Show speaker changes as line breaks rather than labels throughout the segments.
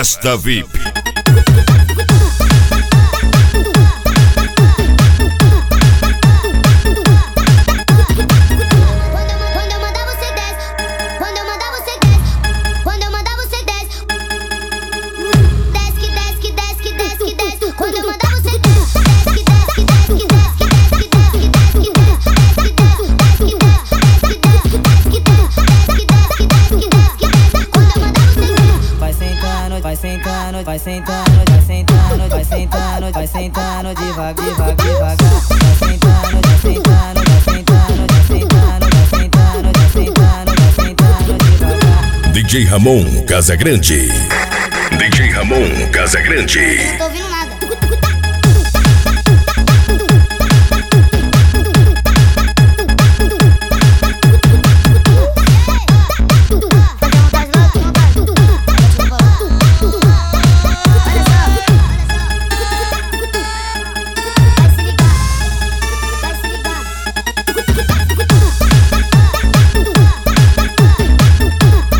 Festa VIP.
Vai sentando, vai sentando, vai sentando, vai sentando, vai sentando devagar, devagar, devagar. Vai sentando, vai sentando, vai sentando, vai sentando, vai sentando, vai sentando, vai sentando devagar.
DJ Ramon Casagrande. DJ Ramon Casagrande.
Não tô ouvindo nada.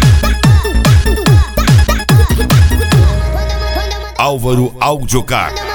Álvaro Audiocar.